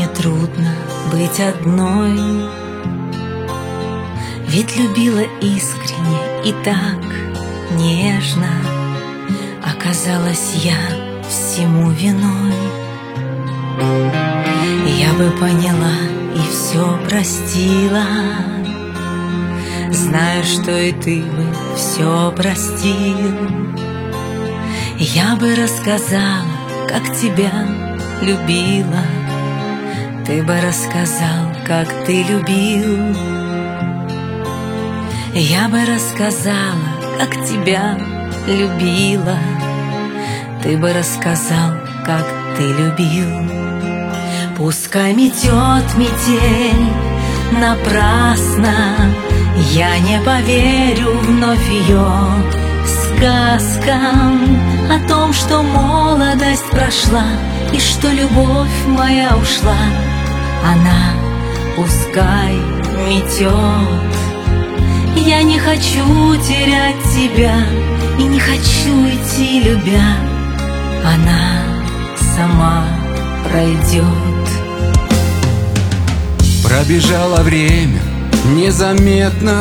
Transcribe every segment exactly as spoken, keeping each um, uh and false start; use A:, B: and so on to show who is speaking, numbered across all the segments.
A: трудно быть одной, ведь любила искренне и так нежно. Оказалась я всему виной. Я бы поняла и все простила, знаю, что и ты бы все простил. Я бы рассказала, как тебя любила, ты бы рассказал, как ты любил. Я бы рассказала, как тебя любила, ты бы рассказал, как ты любил. Пускай метет метель напрасно, я не поверю вновь ее сказкам о том, что молодость прошла и что любовь моя ушла. Она пускай метет. Я не хочу терять тебя и не хочу идти, любя. Она сама пройдет.
B: Пробежало время незаметно,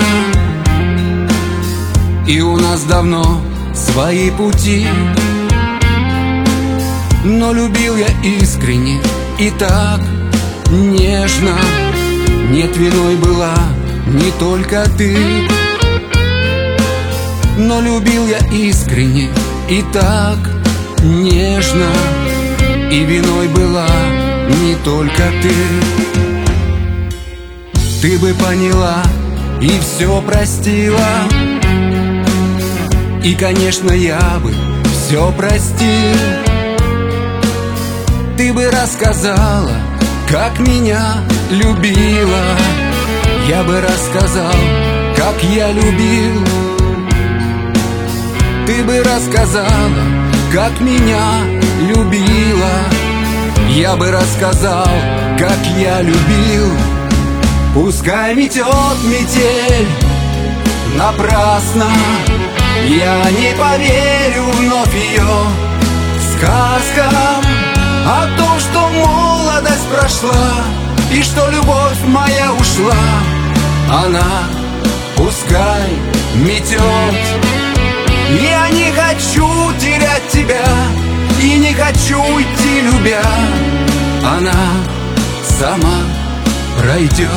B: и у нас давно свои пути. Но любил я искренне и так нежно. Нет, виной была не только ты, но любил я искренне и так нежно. И виной была не только ты. Ты бы поняла и все простила, и, конечно, я бы все простил. Ты бы рассказала, как меня любила, я бы рассказал, как я любил. Ты бы рассказала, как меня любила, я бы рассказал, как я любил. Пускай метет метель напрасно, я не поверю вновь ее сказкам о том, что молодость прошла и что любовь моя ушла. Она пускай метет. Я не хочу терять тебя и не хочу идти, любя. Она сама пройдет.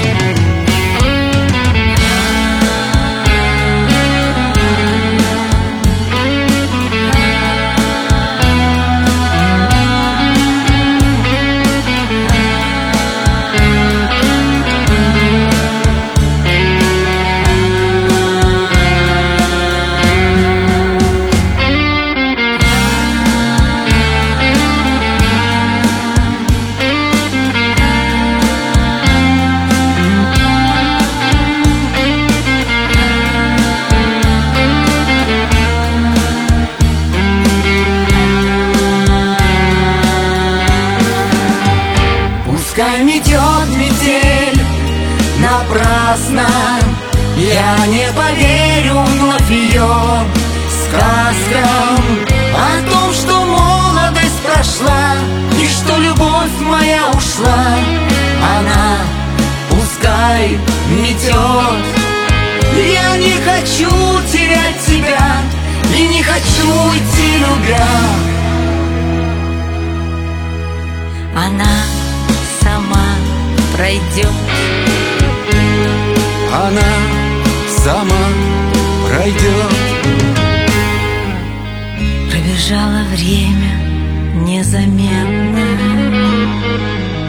A: Пускай метет метель напрасно, я не поверю вновь ее сказкам о том, что молодость прошла и что любовь моя ушла. Она пускай метет. Я не хочу терять тебя и не хочу идти, любя. Она сама пройдет.
B: Она сама пройдет.
A: Пробежало время незаметно,